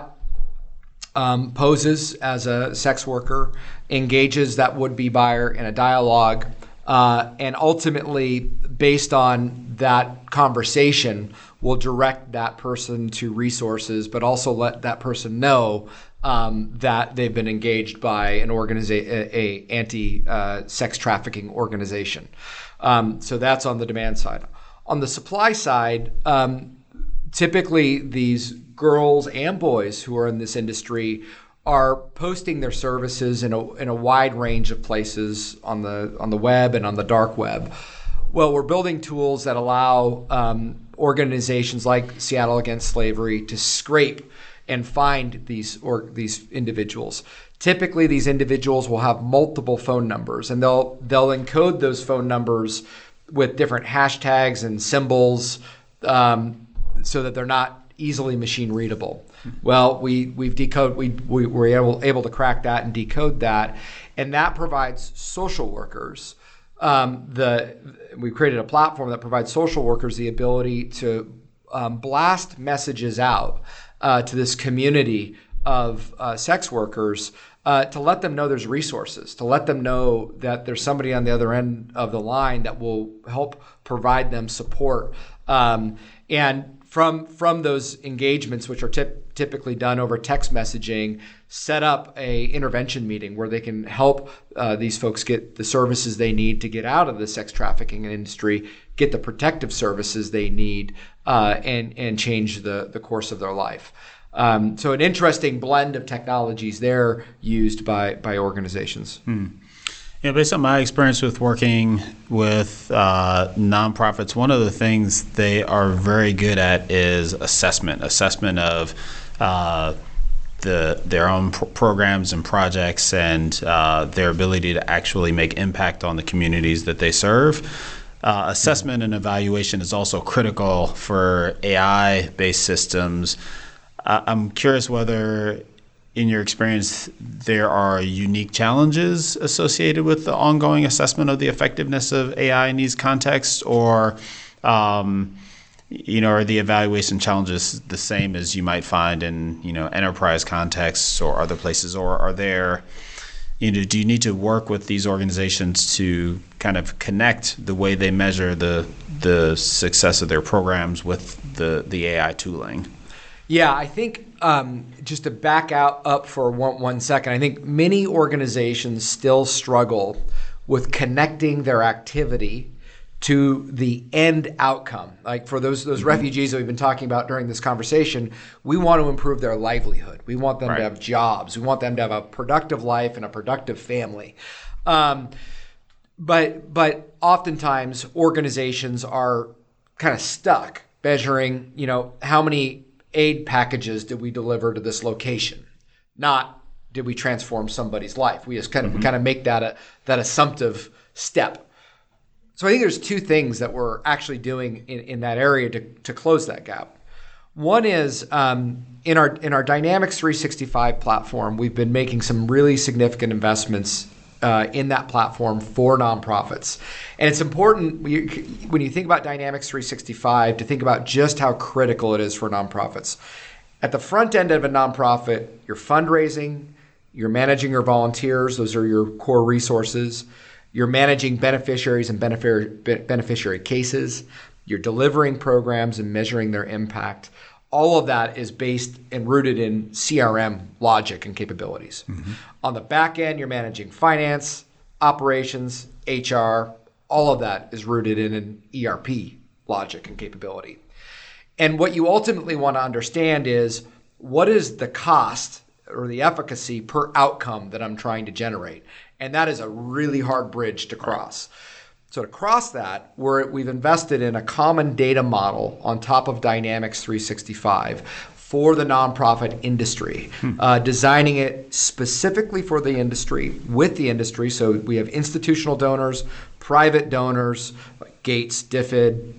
um, poses as a sex worker, engages that would-be buyer in a dialogue, Uh, and ultimately, based on that conversation, will direct that person to resources, but also let that person know um, that they've been engaged by an organiza- a, a anti-sex uh, trafficking organization. Um, so that's on the demand side. On the supply side, um, typically these girls and boys who are in this industry are posting their services in a in a wide range of places on the on the web and on the dark web. Well, we're building tools that allow um, organizations like Seattle Against Slavery to scrape and find these or these individuals. Typically, these individuals will have multiple phone numbers, and they'll they'll encode those phone numbers with different hashtags and symbols um, so that they're not easily machine readable. Well, we we've decoded we we were able able to crack that and decode that, and that provides social workers. Um, the we created a platform that provides social workers the ability to um, blast messages out uh, to this community of uh, sex workers uh, to let them know there's resources, to let them know that there's somebody on the other end of the line that will help provide them support. Um, and From from those engagements, which are tip, typically done over text messaging, set up a intervention meeting where they can help uh, these folks get the services they need to get out of the sex trafficking industry, get the protective services they need, uh, and and change the, the course of their life. Um, so an interesting blend of technologies there used by by organizations. Hmm. Yeah, based on my experience with working with uh, nonprofits, one of the things they are very good at is assessment, assessment of uh, the their own pr- programs and projects and uh, their ability to actually make impact on the communities that they serve. Uh, assessment and evaluation is also critical for A I-based systems. Uh, I'm curious whether, in your experience, there are unique challenges associated with the ongoing assessment of the effectiveness of A I in these contexts, or, um, you know, are the evaluation challenges the same as you might find in, you know, enterprise contexts or other places, or are there, you know, do you need to work with these organizations to kind of connect the way they measure the the success of their programs with the the A I tooling? Yeah, I think um, just to back out up for one, one second, I think many organizations still struggle with connecting their activity to the end outcome. Like for those those mm-hmm. refugees that we've been talking about during this conversation, we want to improve their livelihood. We want them right. to have jobs. We want them to have a productive life and a productive family. Um, but but oftentimes organizations are kind of stuck measuring, you know, how many aid packages did we deliver to this location, not did we transform somebody's life. We just kind of mm-hmm. we kind of make that a that assumptive step. So I think there's two things that we're actually doing in, in that area to, to close that gap. One is um, in our in our Dynamics three sixty-five platform, we've been making some really significant investments uh, in that platform for nonprofits. And it's important when you, when you think about Dynamics three sixty-five to think about just how critical it is for nonprofits. At the front end of a nonprofit, you're fundraising, you're managing your volunteers, those are your core resources. You're managing beneficiaries and beneficiary, beneficiary cases. You're delivering programs and measuring their impact. All of that is based and rooted in C R M logic and capabilities. Mm-hmm. On the back end, you're managing finance, operations, H R. All of that is rooted in an E R P logic and capability. And what you ultimately want to understand is what is the cost or the efficacy per outcome that I'm trying to generate. And that is a really hard bridge to cross. So to cross that, we're, we've invested in a common data model on top of Dynamics three sixty-five for the nonprofit industry, hmm. uh, designing it specifically for the industry, with the industry. So we have institutional donors, private donors, like Gates, D F I D,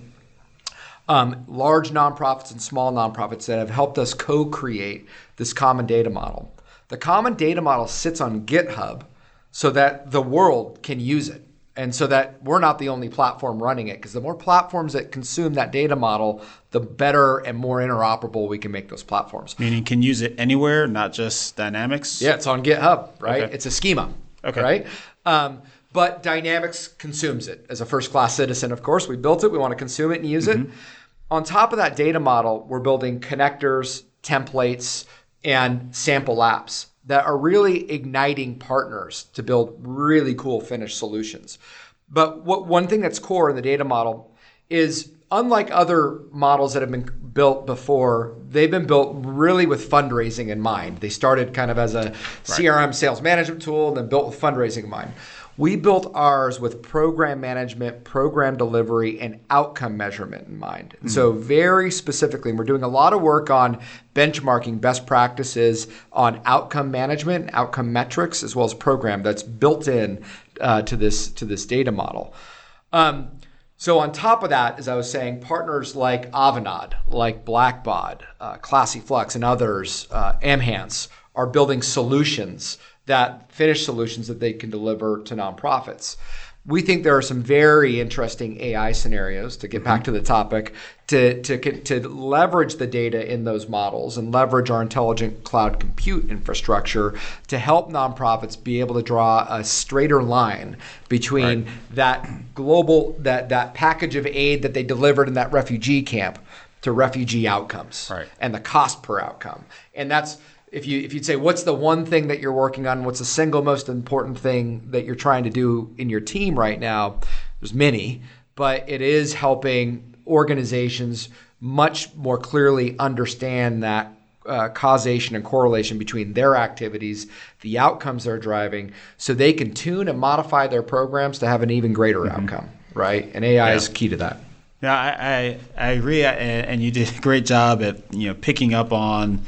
um, large nonprofits and small nonprofits that have helped us co-create this common data model. The common data model sits on GitHub so that the world can use it. And so that we're not the only platform running it, because the more platforms that consume that data model, the better and more interoperable we can make those platforms. Meaning can use it anywhere, not just Dynamics? Yeah, it's on GitHub, right? Okay. It's a schema, okay. right? Um, but Dynamics consumes it. As a first-class citizen, of course, we built it. We want to consume it and use mm-hmm. it. On top of that data model, we're building connectors, templates, and sample apps that are really igniting partners to build really cool finished solutions. But what one thing that's core in the data model is, unlike other models that have been built before, they've been built really with fundraising in mind. They started kind of as a right. C R M sales management tool and then built with fundraising in mind. We built ours with program management, program delivery, and outcome measurement in mind. Mm-hmm. So very specifically, and we're doing a lot of work on benchmarking best practices on outcome management, outcome metrics, as well as program that's built in uh, to this to this data model. Um, so on top of that, as I was saying, partners like Avanade, like Blackbaud, uh, ClassyFlux, and others, uh, Amhance, are building solutions that finished solutions that they can deliver to nonprofits. We think there are some very interesting A I scenarios, to get mm-hmm. back to the topic, to, to, to leverage the data in those models and leverage our intelligent cloud compute infrastructure to help nonprofits be able to draw a straighter line between right. that global, that, that package of aid that they delivered in that refugee camp to refugee outcomes right. and the cost per outcome. And that's, If you if you'd say, what's the one thing that you're working on? What's the single most important thing that you're trying to do in your team right now? There's many, but it is helping organizations much more clearly understand that uh, causation and correlation between their activities, the outcomes they're driving, so they can tune and modify their programs to have an even greater mm-hmm. outcome, right? And A I yeah. is key to that. Yeah, I, I, I agree, and you did a great job at you know picking up on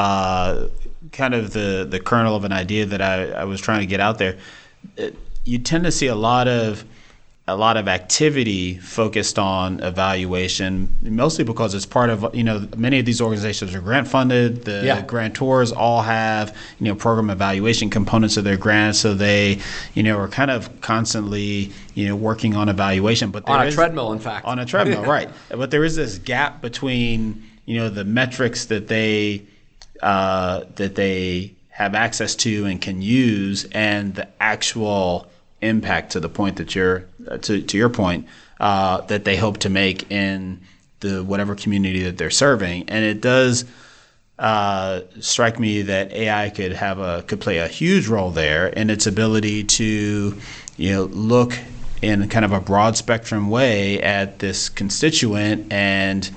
uh, kind of the, the kernel of an idea that I, I was trying to get out there. It, you tend to see a lot of a lot of activity focused on evaluation, mostly because it's part of, you know, many of these organizations are grant funded. The yeah. grantors all have, you know, program evaluation components of their grants. So they, you know, are kind of constantly, you know, working on evaluation. But on a is, treadmill, in fact. On a treadmill, right. But there is this gap between, you know, the metrics that they, uh, that they have access to and can use and the actual impact, to the point that you're uh, to to your point uh, that they hope to make in the whatever community that they're serving. And it does uh, strike me that A I could have a could play a huge role there in its ability to, you know, look in kind of a broad spectrum way at this constituent and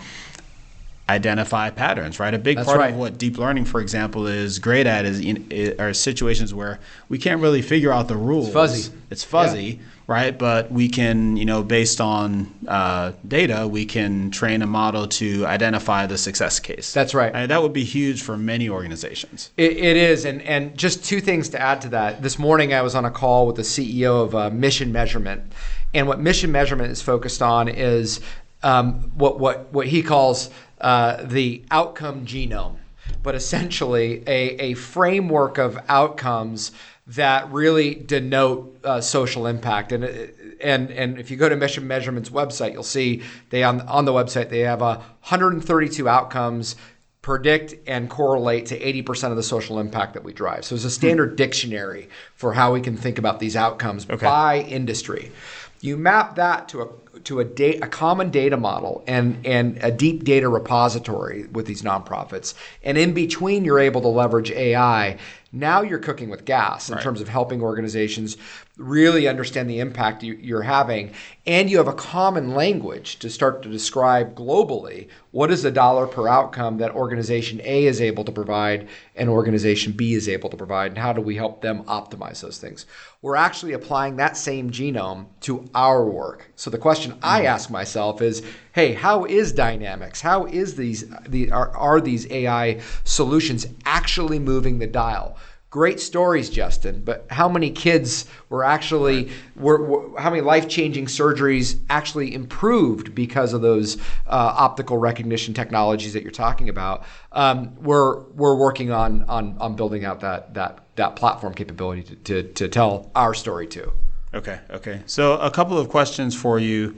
identify patterns, right? A big That's part right. of what deep learning, for example, is great at is in, are situations where we can't really figure out the rules. It's fuzzy. It's fuzzy, Yeah. right? But we can, you know, based on uh, data, we can train a model to identify the success case. That's right. And that would be huge for many organizations. It, it is, and and just two things to add to that. This morning I was on a call with the C E O of uh, Mission Measurement, and what Mission Measurement is focused on is um, what what what he calls uh, the outcome genome, but essentially a, a framework of outcomes that really denote uh, social impact. And and and if you go to Mission Measurement's website, you'll see they on on the website they have uh, one hundred thirty-two outcomes predict and correlate to eighty percent of the social impact that we drive. So there's a standard dictionary for how we can think about these outcomes Okay. by industry. You map that to a to a, da- a common data model and, and a deep data repository with these nonprofits. And in between, you're able to leverage A I. Now you're cooking with gas in Right. terms of helping organizations really understand the impact you, you're having. And you have a common language to start to describe globally what is the dollar per outcome that organization A is able to provide and organization B is able to provide, and how do we help them optimize those things. We're actually applying that same genome to our work. So the question I ask myself is, hey, how is Dynamics? How is these the are, are these A I solutions actually moving the dial? Great stories, Justin, but how many kids were actually, were, were how many life-changing surgeries actually improved because of those uh, optical recognition technologies that you're talking about? Um, we're we're working on on on building out that that that platform capability to to, to tell our story too. Okay, okay. So a couple of questions for you,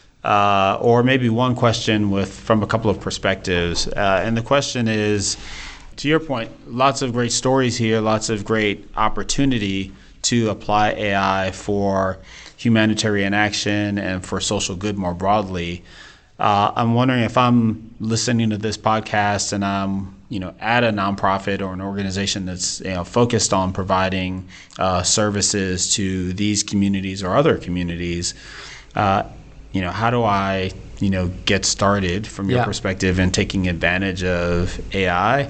uh, or maybe one question with from a couple of perspectives. Uh, and the question is, to your point, lots of great stories here, lots of great opportunity to apply A I for humanitarian action and for social good more broadly. Uh, I'm wondering if I'm listening to this podcast and I'm, you know, at a nonprofit or an organization that's, you know, focused on providing uh, services to these communities or other communities. Uh, you know, how do I, you know, get started from your Yeah. perspective in taking advantage of A I?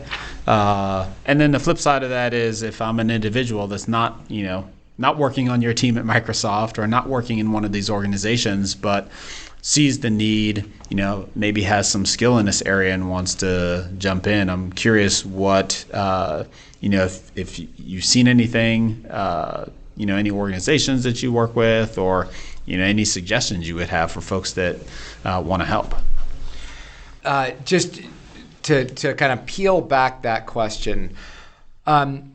Uh, and then the flip side of that is if I'm an individual that's not, you know, not working on your team at Microsoft or not working in one of these organizations, but sees the need, you know, maybe has some skill in this area and wants to jump in. I'm curious what, uh, you know, if, if you've seen anything, uh, you know, any organizations that you work with or, you know, any suggestions you would have for folks that uh, want to help. Uh, just to to kind of peel back that question, um,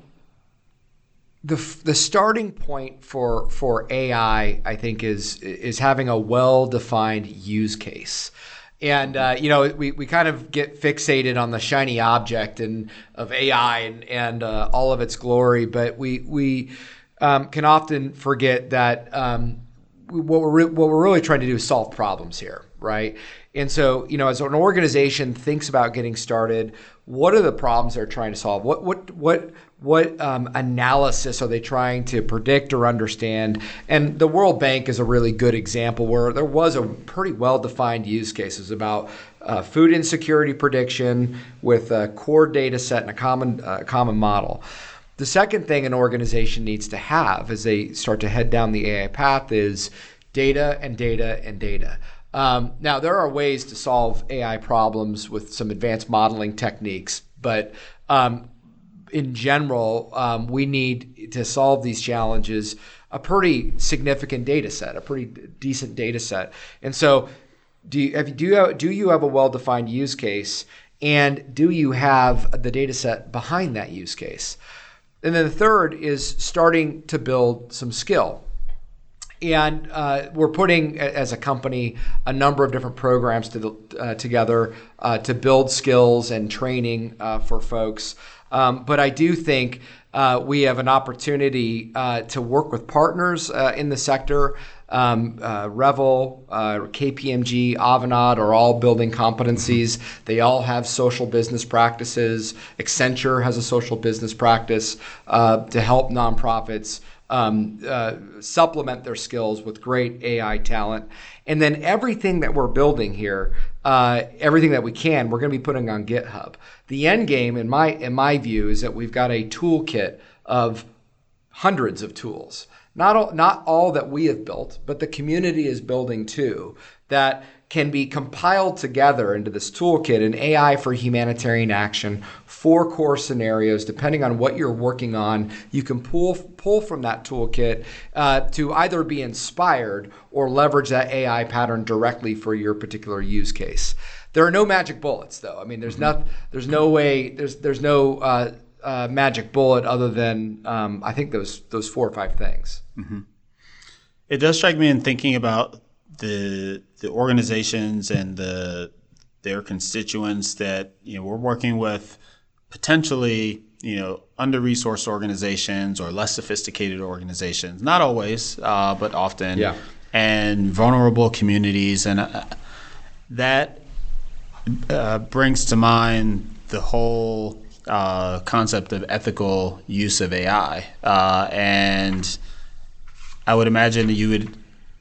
the the starting point for for A I, I think, is is having a well-defined use case. And uh, you know, we, we kind of get fixated on the shiny object and of A I and and uh, all of its glory, but we we um, can often forget that um, what we're re- what we're really trying to do is solve problems here, right? And so, you know, as an organization thinks about getting started, what are the problems they're trying to solve? What what what what um, analysis are they trying to predict or understand? And the World Bank is a really good example where there was a pretty well-defined use cases about uh, food insecurity prediction with a core data set and a common uh, common model. The second thing an organization needs to have as they start to head down the A I path is data and data and data. Um, now, there are ways to solve A I problems with some advanced modeling techniques, but um, in general, um, we need to solve these challenges a pretty significant data set, a pretty decent data set. And so do you have, do you have, do you have a well-defined use case, and do you have the data set behind that use case? And then the third is starting to build some skill. And uh, we're putting, as a company, a number of different programs to the, uh, together uh, to build skills and training uh, for folks. Um, but I do think uh, we have an opportunity uh, to work with partners uh, in the sector Um, uh, Revel, uh, K P M G, Avanade are all building competencies. They all have social business practices. Accenture has a social business practice uh, to help nonprofits um, uh, supplement their skills with great A I talent. And then everything that we're building here, uh, everything that we can, we're going to be putting on GitHub. The end game, in my in my view, is that we've got a toolkit of hundreds of tools. Not all, not all that we have built, but the community is building too, that can be compiled together into this toolkit, an A I for humanitarian action, four core scenarios. Depending on what you're working on, you can pull pull from that toolkit uh, to either be inspired or leverage that A I pattern directly for your particular use case. There are no magic bullets, though. I mean, there's not, there's no way, there's there's no uh, uh, magic bullet other than um, I think those those four or five things. Mm-hmm. It does strike me in thinking about the the organizations and the their constituents that, you know, we're working with, potentially, you know, under-resourced organizations or less sophisticated organizations. Not always, uh, but often. Yeah. And vulnerable communities, and uh, that uh, brings to mind the whole uh, concept of ethical use of A I, uh, and I would imagine that you would,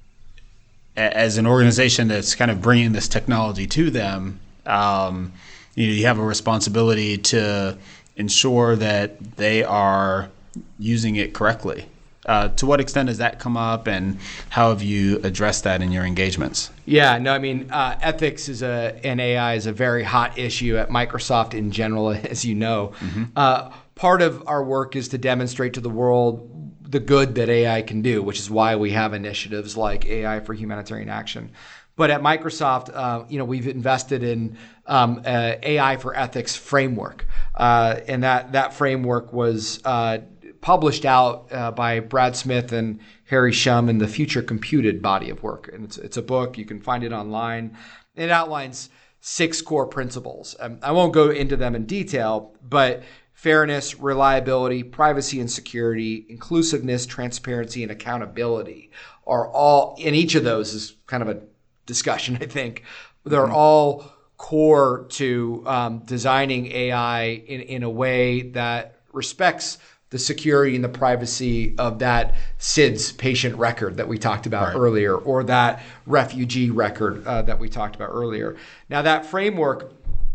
as an organization that's kind of bringing this technology to them, um, you know, you have a responsibility to ensure that they are using it correctly. Uh, to what extent does that come up, and how have you addressed that in your engagements? Yeah, no, I mean, uh, ethics is a, and A I is a very hot issue at Microsoft in general, as you know. Mm-hmm. Uh, part of our work is to demonstrate to the world the good that A I can do, which is why we have initiatives like A I for humanitarian action. But at Microsoft, uh, you know, we've invested in um, a A I for ethics framework, uh, and that that framework was uh, published out uh, by Brad Smith and Harry Shum in the Future Computed body of work, and it's it's a book. You can find it online. It outlines six core principles. Um, I won't go into them in detail, but fairness, reliability, privacy and security, inclusiveness, transparency, and accountability are all, and each of those is kind of a discussion, I think. They're mm-hmm. all core to um, designing A I in, in a way that respects the security and the privacy of that S I D S patient record that we talked about right. earlier, or that refugee record uh, that we talked about earlier. Now, that framework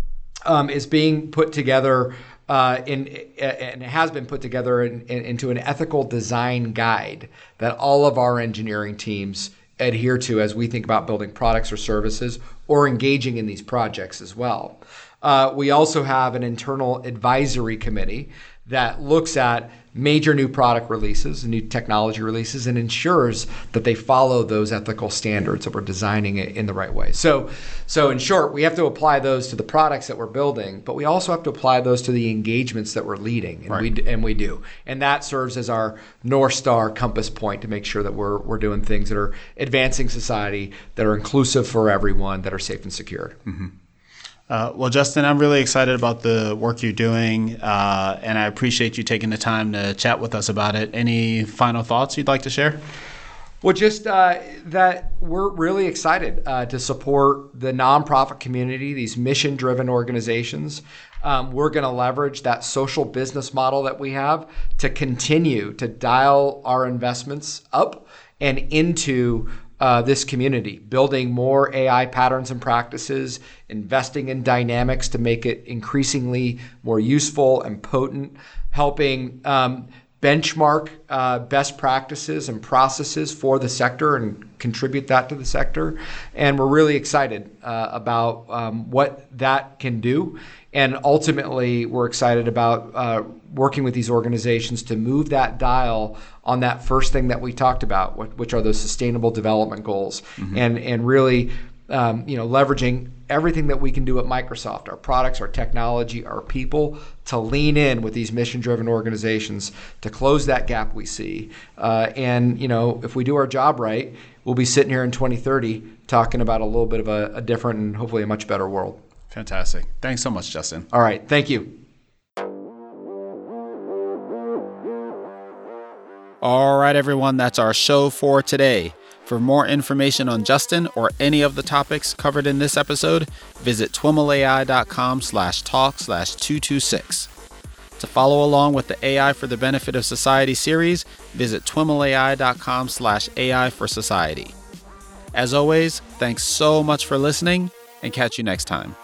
um, is being put together Uh, in, and it has been put together in, in, into an ethical design guide that all of our engineering teams adhere to as we think about building products or services or engaging in these projects as well. Uh, we also have an internal advisory committee that looks at major new product releases, new technology releases, and ensures that they follow those ethical standards, that we're designing it in the right way. So, so in short, we have to apply those to the products that we're building, but we also have to apply those to the engagements that we're leading, and right. we and we do. And that serves as our North Star compass point to make sure that we're we're doing things that are advancing society, that are inclusive for everyone, that are safe and secure. Mm-hmm. Uh, well, Justin, I'm really excited about the work you're doing, uh, and I appreciate you taking the time to chat with us about it. Any final thoughts you'd like to share? Well, just uh, that we're really excited uh, to support the nonprofit community, these mission-driven organizations. Um, we're going to leverage that social business model that we have to continue to dial our investments up and into Uh, this community, building more A I patterns and practices, investing in dynamics to make it increasingly more useful and potent, helping um, benchmark uh, best practices and processes for the sector and contribute that to the sector. And we're really excited uh, about um, what that can do. And ultimately, we're excited about uh, working with these organizations to move that dial on that first thing that we talked about, which are those sustainable development goals, mm-hmm. and and really, um, you know, leveraging everything that we can do at Microsoft, our products, our technology, our people, to lean in with these mission-driven organizations to close that gap we see. Uh, and you know, if we do our job right, we'll be sitting here in twenty thirty talking about a little bit of a, a different and hopefully a much better world. Fantastic. Thanks so much, Justin. All right. Thank you. All right, everyone. That's our show for today. For more information on Justin or any of the topics covered in this episode, visit twimlai.com slash talk slash 226. To follow along with the A I for the Benefit of Society series, visit twimlai.com slash AI for Society. As always, thanks so much for listening, and catch you next time.